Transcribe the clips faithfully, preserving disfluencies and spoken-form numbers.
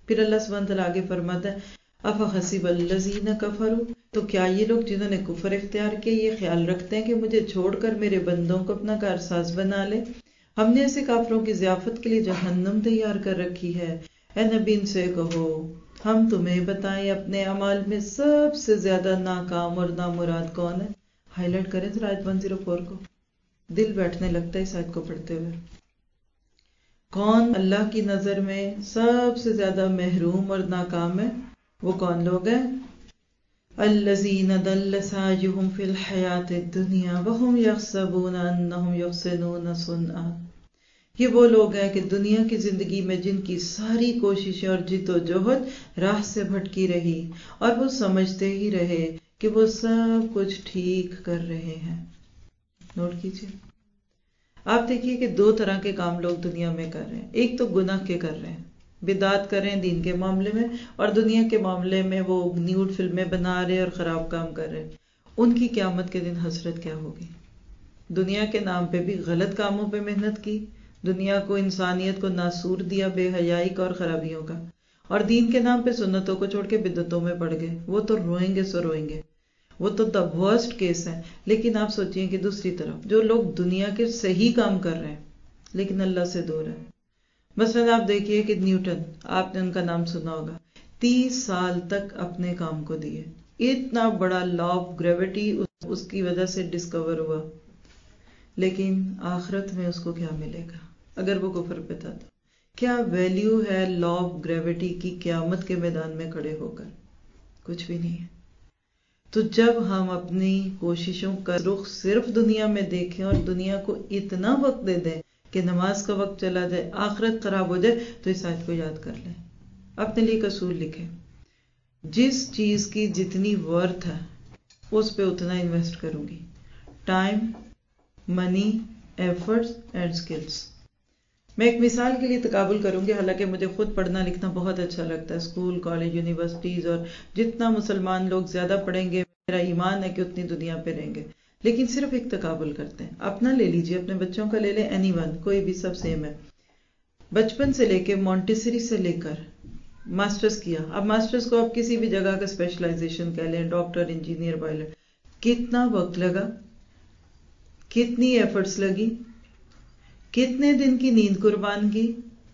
پھر اللہ سبحانہ تعالیٰ آگے فرماتا ہے افحسب الذین کفروا، تو کیا یہ لوگ جنہوں نے کفر اختیار کیا یہ خیال رکھتے ہیں کہ مجھے چھوڑ کر میرے بندوں کو اپنا کارساز بنا لے؟ ہم نے ایسے کافروں کی ضیافت کے لیے جہنم تیار کر رکھی ہے۔ اے نبی ان سے کہو ہم تمہیں بتائیں اپنے اعمال میں سب سے زیادہ ناکام اور نامراد کون ہے؟ ہائی لائٹ کریں ذرا آیت ایک سو چار کو، دل بیٹھنے لگتا ہے اس آیت کو پڑھتے ہوئے۔ کون اللہ کی نظر میں سب سے زیادہ محروم اور ناکام ہے؟ وہ کون لوگ ہیں؟ الذین ضل سعیہم فی الحیاۃ الدنیا وہم یحسبون انہم یحسنون صنعا، یہ وہ لوگ ہیں کہ دنیا کی زندگی میں جن کی ساری کوششیں اور جد و جہد راہ سے بھٹکی رہی اور وہ سمجھتے ہی رہے کہ وہ سب کچھ ٹھیک کر رہے ہیں۔ نوٹ کیجئے، آپ دیکھیے کہ دو طرح کے کام لوگ دنیا میں کر رہے ہیں۔ ایک تو گناہ کے کر رہے ہیں، بدعات کر رہے ہیں دین کے معاملے میں، اور دنیا کے معاملے میں وہ نیوڈ فلمیں بنا رہے اور خراب کام کر رہے ہیں۔ ان کی قیامت کے دن حسرت کیا ہوگی؟ دنیا کے نام پہ بھی غلط کاموں پہ محنت کی، دنیا کو انسانیت کو ناسور دیا بے حیائی کا اور خرابیوں کا، اور دین کے نام پہ سنتوں کو چھوڑ کے بدعتوں میں پڑ گئے۔ وہ تو روئیں گے سو روئیں گے، وہ تو دا ورسٹ کیس ہے۔ لیکن آپ سوچئے کہ دوسری طرف جو لوگ دنیا کے صحیح کام کر رہے ہیں لیکن اللہ سے دور ہیں، مثلا آپ دیکھیے کہ نیوٹن، آپ نے ان کا نام سنا ہوگا، تیس سال تک اپنے کام کو دیے، اتنا بڑا لا آف گریوٹی اس کی وجہ سے ڈسکور ہوا، لیکن آخرت میں اس کو کیا ملے گا اگر وہ کفر پہ تھا؟ تو کیا ویلیو ہے لا آف گریوٹی کی قیامت کے میدان میں کھڑے ہو کر؟ کچھ بھی نہیں ہے۔ تو جب ہم اپنی کوششوں کا رخ صرف دنیا میں دیکھیں اور دنیا کو اتنا وقت دے دیں کہ نماز کا وقت چلا جائے، آخرت خراب ہو جائے، تو اس آیت کو یاد کر لیں، اپنے لیے ایک اصول لکھیں، جس چیز کی جتنی ورتھ ہے اس پہ اتنا انویسٹ کروں گی، time, money, efforts and skills. میں ایک مثال کے لیے تقابل کروں گی، حالانکہ مجھے خود پڑھنا لکھنا بہت اچھا لگتا ہے، اسکول، کالج، یونیورسٹیز، اور جتنا مسلمان لوگ زیادہ پڑھیں گے میرا ایمان ہے کہ اتنی دنیا پہ رہیں گے، لیکن صرف ایک تقابل کرتے ہیں۔ اپنا لے لیجئے، اپنے بچوں کا لے لیں، اینی ون، کوئی بھی، سب سیم ہے۔ بچپن سے لے کے مونٹیسری سے لے کر ماسٹرز کیا، اب ماسٹرز کو آپ کسی بھی جگہ کا اسپیشلائزیشن کہہ لیں، ڈاکٹر، انجینئر، پائلٹ، کتنا وقت لگا، کتنی ایفرٹس لگی، کتنے دن کی نیند قربان کی،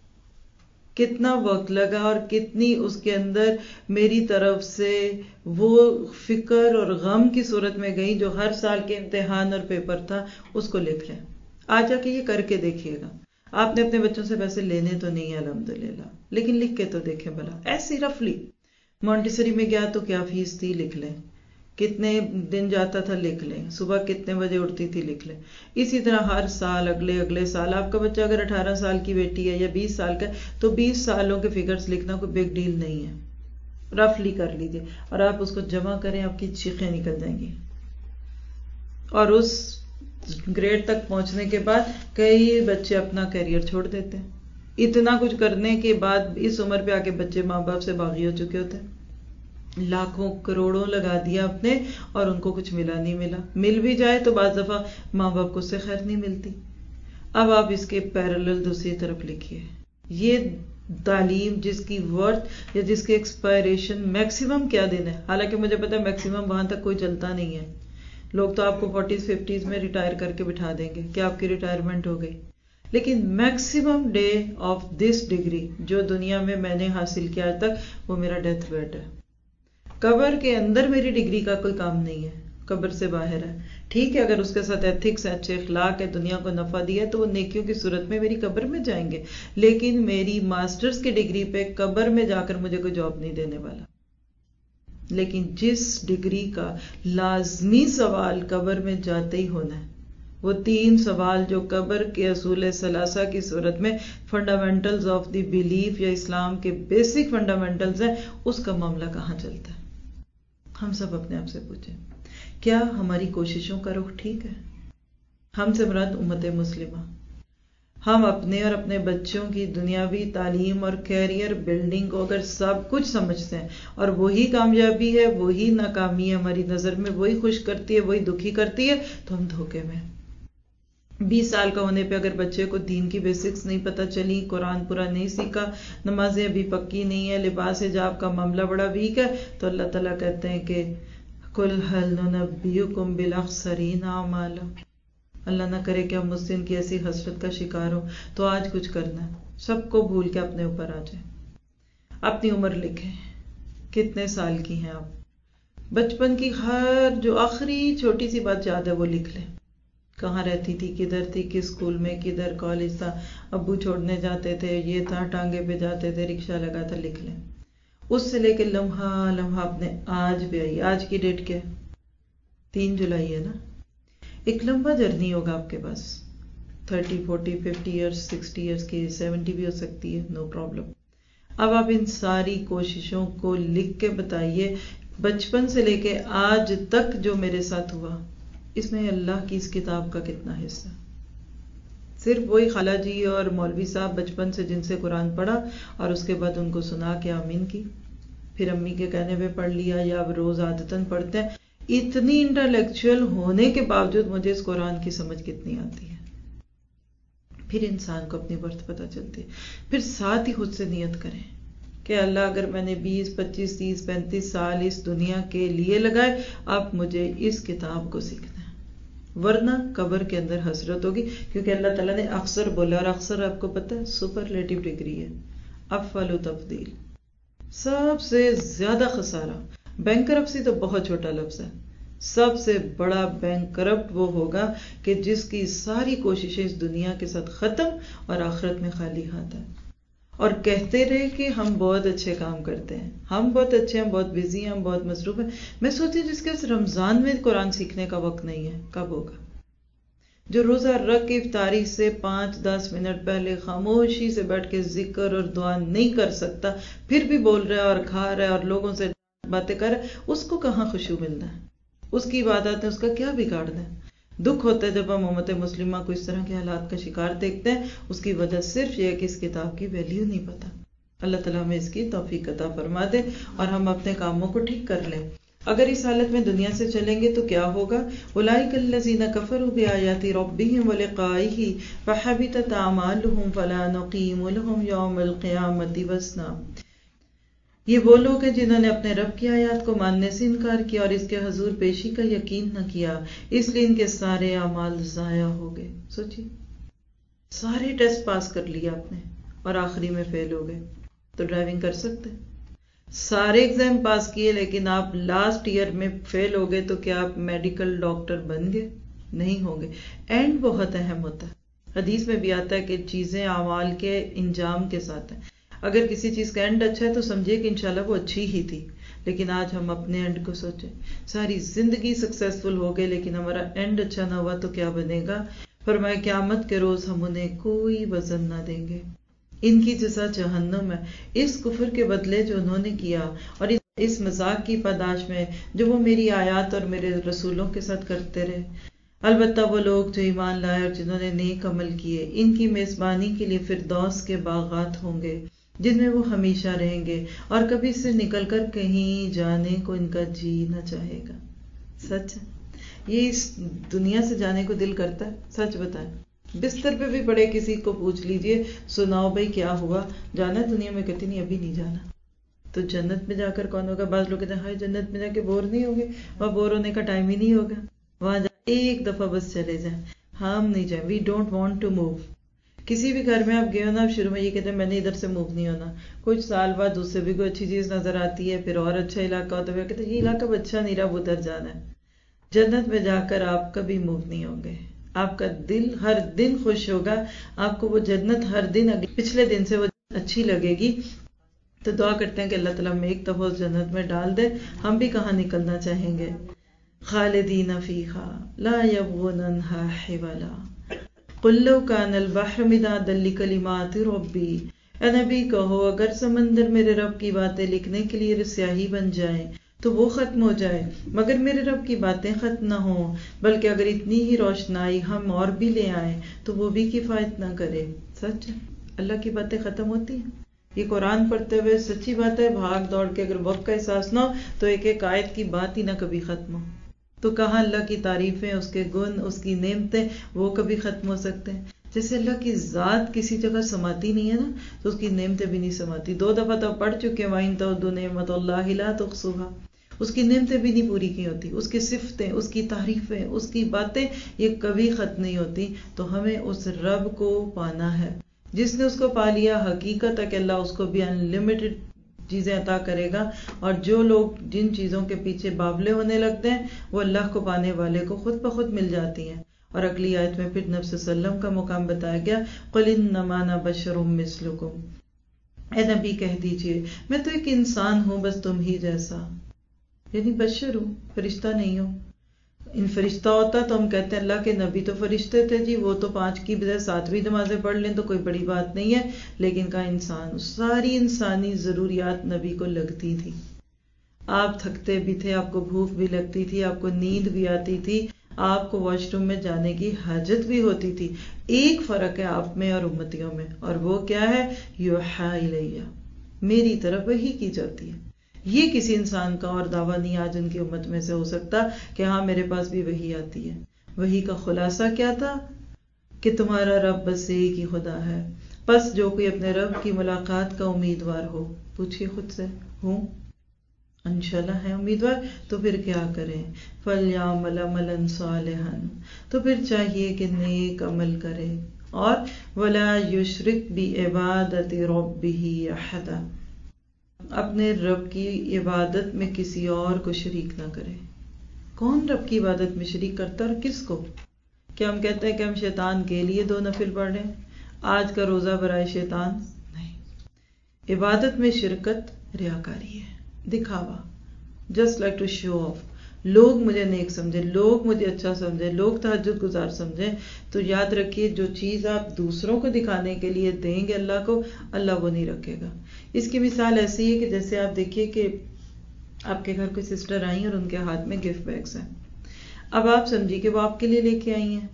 کتنا وقت لگا، اور کتنی اس کے اندر میری طرف سے وہ فکر اور غم کی صورت میں گئی جو ہر سال کے امتحان اور پیپر تھا، اس کو لکھ لیں۔ آج جا کے یہ کر کے دیکھیے گا، آپ نے اپنے بچوں سے پیسے لینے تو نہیں ہے الحمدللہ، لیکن لکھ کے تو دیکھیں بھلا، ایسی رفلی۔ مونٹیسری میں گیا تو کیا فیس تھی، لکھ لیں، کتنے دن جاتا تھا، لکھ لیں، صبح کتنے بجے اٹھتی تھی، لکھ لیں۔ اسی طرح ہر سال، اگلے اگلے سال، آپ کا بچہ اگر اٹھارہ سال کی بیٹی ہے یا بیس سال کا، تو بیس سالوں کے فگرز لکھنا کوئی بگ ڈیل نہیں ہے، رفلی کر لیجیے، اور آپ اس کو جمع کریں، آپ کی چیخیں نکل جائیں گی۔ اور اس گریڈ تک پہنچنے کے بعد کئی بچے اپنا کیریئر چھوڑ دیتے ہیں، اتنا کچھ کرنے کے بعد اس عمر پہ آ کے بچے ماں باپ سے باغی ہو چکے ہوتے ہیں، لاکھوں کروڑوں لگا دیا اپنے اور ان کو کچھ ملا نہیں، ملا مل بھی جائے تو بعض دفعہ ماں باپ کو اس سے خیر نہیں ملتی۔ اب آپ اس کے پیرالل دوسری طرف لکھیے، یہ تعلیم جس کی ورتھ یا جس کے ایکسپائریشن میکسیمم کیا دن ہے، حالانکہ مجھے پتا ہے میکسیمم وہاں تک کوئی چلتا نہیں ہے، لوگ تو آپ کو فورٹیز ففٹیز میں ریٹائر کر کے بٹھا دیں گے کہ آپ کی ریٹائرمنٹ ہو گئی، لیکن میکسیمم ڈے آف دس ڈگری جو دنیا میں میں نے حاصل کیا آج تک، وہ میرا ڈیتھ بیڈ ہے۔ قبر کے اندر میری ڈگری کا کوئی کام نہیں ہے، قبر سے باہر ہے، ٹھیک ہے، اگر اس کے ساتھ ایتھکس ہے، اچھے اخلاق ہے، دنیا کو نفع دیا ہے، تو وہ نیکیوں کی صورت میں میری قبر میں جائیں گے، لیکن میری ماسٹرز کی ڈگری پہ قبر میں جا کر مجھے کوئی جاب نہیں دینے والا۔ لیکن جس ڈگری کا لازمی سوال قبر میں جاتے ہی ہونا ہے، وہ تین سوال جو قبر کے اصول ثلاثہ کی صورت میں فنڈامنٹلز آف دی بیلیف یا اسلام کے بیسک فنڈامنٹلز ہیں، اس کا معاملہ کہاں چلتا ہے؟ ہم سب اپنے آپ سے پوچھیں، کیا ہماری کوششوں کا رخ ٹھیک ہے؟ ہم سے مراد امت مسلمہ، ہم اپنے اور اپنے بچوں کی دنیاوی تعلیم اور کیریئر بلڈنگ کو اگر سب کچھ سمجھتے ہیں اور وہی کامیابی ہے، وہی ناکامی ہے ہماری نظر میں، وہی خوش کرتی ہے، وہی دکھی کرتی ہے، تو ہم دھوکے میں۔ بیس سال کا ہونے پہ اگر بچے کو دین کی بیسکس نہیں پتہ چلی، قرآن پورا نہیں سیکھا، نمازیں ابھی پکی نہیں ہے، لباس حجاب کا معاملہ بڑا ویک ہے، تو اللہ تعالیٰ کہتے ہیں کہ قُلْ هَلْ نُنَبِّئُكُمْ بِالْأَخْسَرِينَ أَعْمَالًا، اللہ نہ کرے کہ ہم اس دن کی ایسی حسرت کا شکار ہوں۔ تو آج کچھ کرنا ہے، سب کو بھول کے اپنے اوپر آ جائیں، اپنی عمر لکھیں، کتنے سال کی ہیں آپ، بچپن کی ہر جو آخری چھوٹی سی بات یاد ہے وہ لکھ لیں، کہاں رہتی تھی، کدھر تھی، کس اسکول میں، کدھر کالج تھا، ابو چھوڑنے جاتے تھے، یہ تھا، ٹانگے پہ جاتے تھے، رکشہ لگا تھا، لکھ لیں۔ اس سے لے کے لمحہ لمحہ اپنے آج بھی آئی، آج کی ڈیٹ کیا ہے، تین جولائی ہے نا، ایک لمبا جرنی ہوگا آپ کے پاس، thirty forty fifty years, sixty years کی، سیونٹی بھی ہو سکتی ہے، نو پرابلم۔ اب آپ ان ساری کوششوں کو لکھ کے بتائیے، بچپن سے لے کے آج تک جو میرے ساتھ ہوا، اس میں اللہ کی اس کتاب کا کتنا حصہ؟ صرف وہی خالہ جی اور مولوی صاحب بچپن سے جن سے قرآن پڑھا اور اس کے بعد ان کو سنا کے آمین کی، پھر امی کے کہنے پہ پڑھ لیا، یا اب روز عادتاً پڑھتے ہیں۔ اتنی انٹلیکچوئل ہونے کے باوجود مجھے اس قرآن کی سمجھ کتنی آتی ہے۔ پھر انسان کو اپنی برتھ پتہ چلتی ہے، پھر ساتھ ہی خود سے نیت کریں کہ اللہ اگر میں نے بیس پچیس تیس پینتیس سال اس دنیا کے لیے لگائے، اب مجھے اس کتاب کو سیکھنا ہے، ورنہ قبر کے اندر حسرت ہوگی، کیونکہ اللہ تعالیٰ نے اکثر بولا، اور اکثر آپ کو پتہ ہے سپرلیٹو ڈگری ہے، افضل و تفضیل، سب سے زیادہ خسارہ۔ بینکرپسی تو بہت چھوٹا لفظ ہے، سب سے بڑا بینکرپٹ وہ ہوگا کہ جس کی ساری کوششیں اس دنیا کے ساتھ ختم اور آخرت میں خالی ہاتھ ہے، اور کہتے رہے کہ ہم بہت اچھے کام کرتے ہیں، ہم بہت اچھے ہیں، بہت بزی ہیں، ہم بہت مصروف ہیں۔ میں سوچتی جس کے پاس رمضان میں قرآن سیکھنے کا وقت نہیں ہے، کب ہوگا؟ جو روزہ رکھ کے افطاری سے پانچ دس منٹ پہلے خاموشی سے بیٹھ کے ذکر اور دعا نہیں کر سکتا، پھر بھی بول رہا ہے اور کھا رہا ہے اور لوگوں سے باتیں کر رہا ہے، اس کو کہاں خشوع ملنا ہے؟ اس کی عبادت نے اس کا کیا بگاڑنا ہے؟ دکھ ہوتا ہے جب ہم امت مسلمہ کو اس طرح کے حالات کا شکار دیکھتے ہیں، اس کی وجہ صرف یہ ہے کہ اس کتاب کی ویلیو نہیں پتہ۔ اللہ تعالیٰ ہمیں اس کی توفیق عطا فرما دے اور ہم اپنے کاموں کو ٹھیک کر لیں۔ اگر اس حالت میں دنیا سے چلیں گے تو کیا ہوگا؟ اولئک الذین کفروا بآیات ربہم ولقائہ فحبطت اعمالہم فلا نقیم لہم یوم القیامۃ وزنا۔ یہ وہ لوگ ہیں جنہوں نے اپنے رب کی آیات کو ماننے سے انکار کیا اور اس کے حضور پیشی کا یقین نہ کیا، اس لیے ان کے سارے اعمال ضائع ہو گئے۔ سوچی، سارے ٹیسٹ پاس کر لیا آپ نے اور آخری میں فیل ہو گئے، تو ڈرائیونگ کر سکتے؟ سارے ایگزام پاس کیے لیکن آپ لاسٹ ایئر میں فیل ہو گئے، تو کیا آپ میڈیکل ڈاکٹر بن گئے؟ نہیں ہوں گے۔ اینڈ بہت اہم ہوتا ہے، حدیث میں بھی آتا ہے کہ چیزیں اعمال کے انجام کے ساتھ ہیں۔ اگر کسی چیز کا اینڈ اچھا ہے تو سمجھیے کہ انشاءاللہ وہ اچھی ہی تھی، لیکن آج ہم اپنے اینڈ کو سوچیں، ساری زندگی سکسیسفل ہو گئے لیکن ہمارا اینڈ اچھا نہ ہوا تو کیا بنے گا؟ فرمایا قیامت کے روز ہم انہیں کوئی وزن نہ دیں گے، ان کی جزا جہنم ہے، اس کفر کے بدلے جو انہوں نے کیا اور اس مذاق کی پاداش میں جو وہ میری آیات اور میرے رسولوں کے ساتھ کرتے رہے۔ البتہ وہ لوگ جو ایمان لائے اور جنہوں نے نیک عمل کیے، ان کی میزبانی کے لیے فردوس کے باغات ہوں گے جن میں وہ ہمیشہ رہیں گے، اور کبھی اس سے نکل کر کہیں جانے کو ان کا جی نہ چاہے گا۔ سچ ہے، یہ اس دنیا سے جانے کو دل کرتا ہے؟ سچ بتائیں، بستر پہ بھی پڑے کسی کو پوچھ لیجئے، سناؤ بھائی کیا ہوا، جانا ہے دنیا میں؟ کہتی نہیں، ابھی نہیں جانا۔ تو جنت میں جا کر کون ہوگا؟ بعض لوگ کہتے ہیں ہائے جنت میں جا کے بور نہیں ہوگے، وہاں بور ہونے کا ٹائم ہی نہیں ہوگا، وہاں جا ایک دفعہ بس چلے جائیں۔ ہم نہیں جائیں، we don't want to move. کسی بھی گھر میں آپ گئے ہو نا، آپ شروع میں یہ کہتے ہیں میں نے ادھر سے موو نہیں ہونا، کچھ سال بعد اس سے بھی کوئی اچھی چیز نظر آتی ہے، پھر اور اچھا علاقہ ہوتا ہے، کہتے ہیں یہ علاقہ اچھا نہیں رہا، ادھر جانا ہے۔ جنت میں جا کر آپ کبھی موو نہیں ہوں گے، آپ کا دل ہر دن خوش ہوگا، آپ کو وہ جنت ہر دن پچھلے دن سے وہ اچھی لگے گی۔ تو دعا کرتے ہیں کہ اللہ تعالیٰ ہمیں ایک دفعہ اس جنت میں ڈال دے، ہم بھی کہاں نکلنا چاہیں گے۔ خالدین فیہا لا یبغون عنہا حولا قل لو کان البحر مدادا لکلمات ربی، اے نبی کہو اگر سمندر میرے رب کی باتیں لکھنے کے لیے سیاہی بن جائیں تو وہ ختم ہو جائے، مگر میرے رب کی باتیں ختم نہ ہوں، بلکہ اگر اتنی ہی روشنائی ہم اور بھی لے آئیں تو وہ بھی کفایت نہ کرے۔ سچ ہے، اللہ کی باتیں ختم ہوتی ہیں؟ یہ قرآن پڑھتے ہوئے سچی بات ہے، بھاگ دوڑ کے اگر وقت کا احساس نہ ہو تو ایک ایک آیت کی بات ہی نہ کبھی ختم ہو۔ تو کہاں اللہ کی تعریفیں، اس کے گن، اس کی نعمتیں وہ کبھی ختم ہو سکتے ہیں؟ جیسے اللہ کی ذات کسی جگہ سماتی نہیں ہے نا، تو اس کی نعمتیں بھی نہیں سماتی. دو دفعہ تو پڑھ چکے ہیں وَإِن تَعُدُّوا نِعْمَتَ اللَّهِ لَا تُحْصُوهَا. اس کی نعمتیں بھی نہیں پوری کی ہوتی، اس کی صفتیں، اس کی تعریفیں، اس کی باتیں یہ کبھی ختم نہیں ہوتی. تو ہمیں اس رب کو پانا ہے. جس نے اس کو پا لیا، حقیقت ہے کہ اللہ اس کو بھی انلمیٹڈ چیزیں عطا کرے گا. اور جو لوگ جن چیزوں کے پیچھے بابلے ہونے لگتے ہیں وہ اللہ کو پانے والے کو خود بخود مل جاتی ہیں. اور اگلی آیت میں پھر نبی صلی اللہ علیہ وسلم کا مقام بتایا گیا، قُلْ إِنَّمَا أَنَا بَشَرٌ مِثْلُكُمْ، اے نبی کہہ دیجئے میں تو ایک انسان ہوں بس تم ہی جیسا. یعنی بشر ہوں، فرشتہ نہیں ہوں. ان فرشتہ ہوتا تو ہم کہتے ہیں اللہ کے نبی تو فرشتے تھے جی، وہ تو پانچ کی بجائے ساتویں نمازیں پڑھ لیں تو کوئی بڑی بات نہیں ہے. لیکن کا انسان، ساری انسانی ضروریات نبی کو لگتی تھی. آپ تھکتے بھی تھے، آپ کو بھوک بھی لگتی تھی، آپ کو نیند بھی آتی تھی، آپ کو واش روم میں جانے کی حاجت بھی ہوتی تھی. ایک فرق ہے آپ میں اور امتیوں میں، اور وہ کیا ہے؟ یوحیٰ الیہ، میری طرف وحی کی جاتی ہے. یہ کسی انسان کا اور دعویٰ نہیں آج ان کی امت میں سے ہو سکتا کہ ہاں میرے پاس بھی وحی آتی ہے. وحی کا خلاصہ کیا تھا؟ کہ تمہارا رب بس ایک ہی خدا ہے. بس جو کوئی اپنے رب کی ملاقات کا امیدوار ہو، پوچھئے خود سے، ہوں انشاءاللہ ہے امیدوار، تو پھر کیا کریں؟ فَلْيَعْمَلْ عَمَلًا صَالِحًا، تو پھر چاہیے کہ نیک عمل کرے. اور وَلَا يُشْرِكْ بِعِبَادَةِ رَبِّهِ أَحَدًا، اپنے رب کی عبادت میں کسی اور کو شریک نہ کرے. کون رب کی عبادت میں شریک کرتا اور کس کو؟ کیا ہم کہتے ہیں کہ ہم شیطان کے لیے دو نفل پڑھ رہے ہیں، آج کا روزہ برائے شیطان؟ نہیں. عبادت میں شرکت ریاکاری ہے، دکھاوا، just like to show off. لوگ مجھے نیک سمجھے، لوگ مجھے اچھا سمجھے، لوگ تہجد گزار سمجھیں. تو یاد رکھیے جو چیز آپ دوسروں کو دکھانے کے لیے دیں گے اللہ کو، اللہ وہ نہیں رکھے گا. اس کی مثال ایسی ہے کہ جیسے آپ دیکھیے کہ آپ کے گھر کوئی سسٹر آئی اور ان کے ہاتھ میں گفٹ بیگس ہیں. اب آپ سمجھیے کہ وہ آپ کے لیے لے کے آئی ہیں،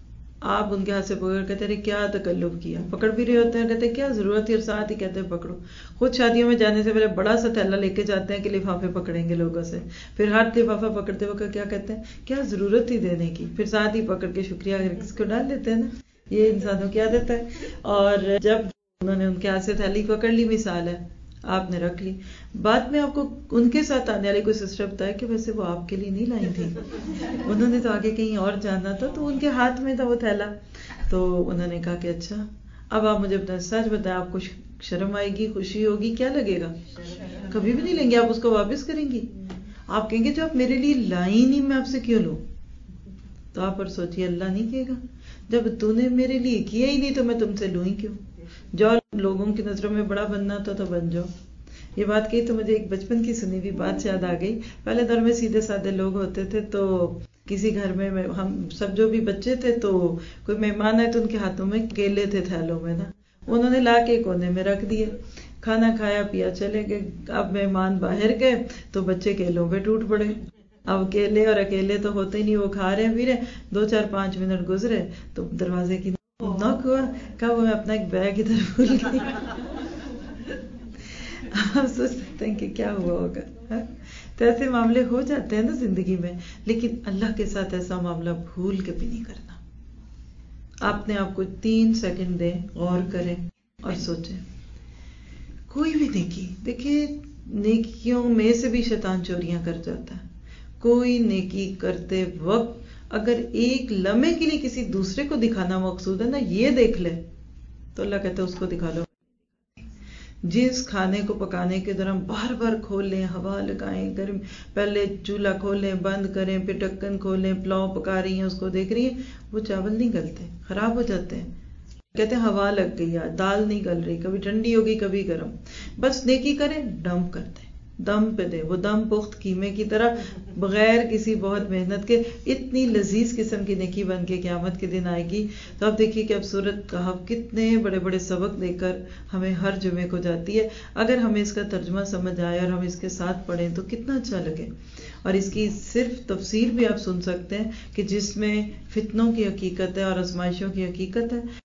آپ ان کے ہاتھ سے پکڑ کہتے ہیں کیا تکلف کیا، پکڑ بھی رہے ہوتے ہیں، کہتے ہیں کیا ضرورت ہے، اور ساتھ ہی کہتے ہیں پکڑو. خود شادیوں میں جانے سے پہلے بڑا سا تھیلا لے کے جاتے ہیں کہ لفافے پکڑیں گے لوگوں سے، پھر ہر لفافہ پکڑتے وقت کیا کہتے ہیں کیا ضرورت تھی دینے کی، پھر ساتھ ہی پکڑ کے شکریہ اس کو ڈال دیتے ہیں نا. یہ انسانوں کی عادت ہے. اور جب انہوں نے ان کے ہاتھ سے تھیلی پکڑ لی، مثال ہے، آپ نے رکھ لی، بعد میں آپ کو ان کے ساتھ آنے والی کوئی سسٹر بتایا کہ ویسے وہ آپ کے لیے نہیں لائی تھی، انہوں نے تو آگے کہیں اور جانا تھا تو ان کے ہاتھ میں تھا وہ تھیلا. تو انہوں نے کہا کہ اچھا اب آپ مجھے اپنا سچ بتائیں، آپ کو شرم آئے گی، خوشی ہوگی، کیا لگے گا؟ کبھی بھی نہیں لیں گے. آپ اس کو واپس کریں گی؟ آپ کہیں گے جو آپ میرے لیے لائی نہیں میں آپ سے کیوں لوں؟ تو آپ پر سوچیے اللہ نہیں کہے گا جب تو نے میرے لیے کیا ہی نہیں تو میں تم سے لوں ہی کیوں؟ جو لوگوں کی نظروں میں بڑا بننا تھا تو بن جاؤ. یہ بات کہی تو مجھے ایک بچپن کی سنی ہوئی بات یاد آ گئی. پہلے دور میں سیدھے سادے لوگ ہوتے تھے، تو کسی گھر میں ہم سب جو بھی بچے تھے تو کوئی مہمان آئے تو ان کے ہاتھوں میں کیلے تھے تھیلوں میں نا، انہوں نے لا کے کونے میں رکھ دیے، کھانا کھایا پیا چلے گئے. اب مہمان باہر گئے تو بچے کیلوں پہ ٹوٹ پڑے. اب کیلے اور اکیلے تو ہوتے ہی نہیں، وہ کھا رہے ہیں پی رہے. دو چار پانچ منٹ گزرے تو دروازے کی ناک ہوا، کہا وہ میں اپنا ایک بیگ ادھر بھول گئی. آپ سوچ سکتے ہیں کہ کیا ہوا ہوگا. تو ایسے معاملے ہو جاتے ہیں نا زندگی میں، لیکن اللہ کے ساتھ ایسا معاملہ بھول کے بھی نہیں کرنا. آپ نے آپ کو تین سیکنڈ دیں، غور کریں اور سوچیں. کوئی بھی نیکی دیکھیے، نیکیوں میں سے بھی شیطان چوریاں کر جاتا ہے. کوئی نیکی کرتے وقت اگر ایک لمحے کے لیے کسی دوسرے کو دکھانا مقصود ہے نا، یہ دیکھ لے تو اللہ کہتا ہے اس کو دکھا لو. جس کھانے کو پکانے کے دوران بار بار کھول لیں، ہوا لگائیں، گرم پہلے چولہا کھولیں، بند کریں، پھر ڈھکن کھولیں، پلاؤ پکا رہی ہیں اس کو دیکھ رہی ہیں، وہ چاول نہیں گلتے، خراب ہو جاتے ہیں. کہتے ہیں ہوا لگ گئی ہے، دال نہیں گل رہی، کبھی ٹھنڈی ہوگی کبھی گرم. بس نیکی کریں، ڈمپ کر دیں، دم پہ دیں، وہ دم پخت قیمے کی طرح بغیر کسی بہت محنت کے اتنی لذیذ قسم کی نیکی بن کے قیامت کے دن آئے گی. تو آپ دیکھیے کہ اب سورۃ کہف کتنے بڑے بڑے سبق دے کر ہمیں ہر جمعے کو جاتی ہے. اگر ہمیں اس کا ترجمہ سمجھ آئے اور ہم اس کے ساتھ پڑھیں تو کتنا اچھا لگے. اور اس کی صرف تفسیر بھی آپ سن سکتے ہیں کہ جس میں فتنوں کی حقیقت ہے اور آزمائشوں کی حقیقت ہے.